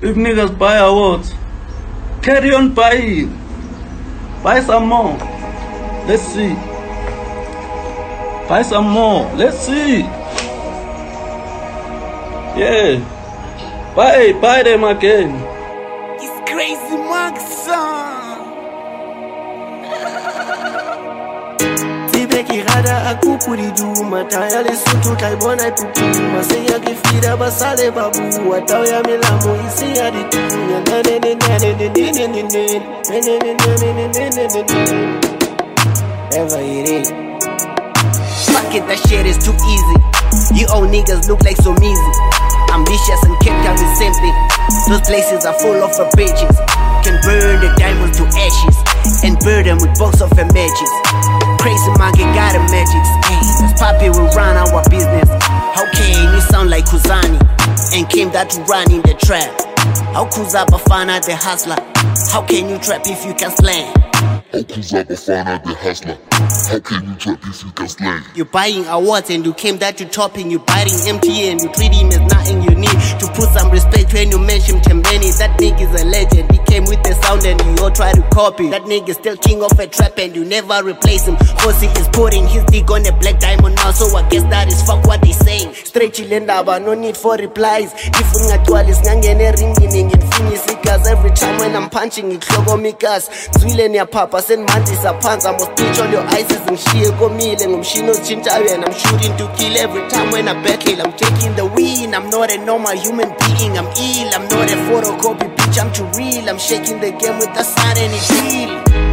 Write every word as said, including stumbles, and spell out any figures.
If niggas buy awards, carry on buying. Buy some more. Let's see. Buy some more. Let's see. Yeah. Buy, buy them again. It's crazy, Maxon. Kirada akupuri du mataya le sutu kaibona ipupu masenya kifira basale babu wataya milamu isi ya ditu nene nene nene nene nene nene nene ever it is. Fuck it, that shit is too easy. You old niggas look like so easy. Ambitious and kept on the same thing. Those places are full of bitches. Can burn the diamonds to ashes and burn them with box of matches. Crazy monkey got a magic. Ayy, this Papi will run our business. How can you sound like Kuzani and came that to run in the trap? How Kuzaba Fana the hustler? How can you trap if you can slang? How Kuzaba Fana the hustler? How can you trap if you can slang? You're buying awards and you came that to topping. You're biting M T and you treat him as nothing. You need to put some respect when you mention Tembeni. That nigga's a legend. He came with the sound and you all try to copy. That nigga's still king of a trap and you never replace him. Hosi is putting his dick on a black diamond now, so I guess that is fuck what he's saying. Straight chillenda, but no need for replies. If ungatwal is ngangene ringing in finisikas. Every time when I'm punching it, logo mikas. Zwile ni papa, send mantis a pants. I must teach all your ices and shield go meal and I'm shino chintawe and I'm shooting to kill. Every time when I battle, I'm taking the win. I'm not a normal human being, I'm ill. I'm not a photocopy bitch, I'm too real. I'm shaking the game with the sun and it's real.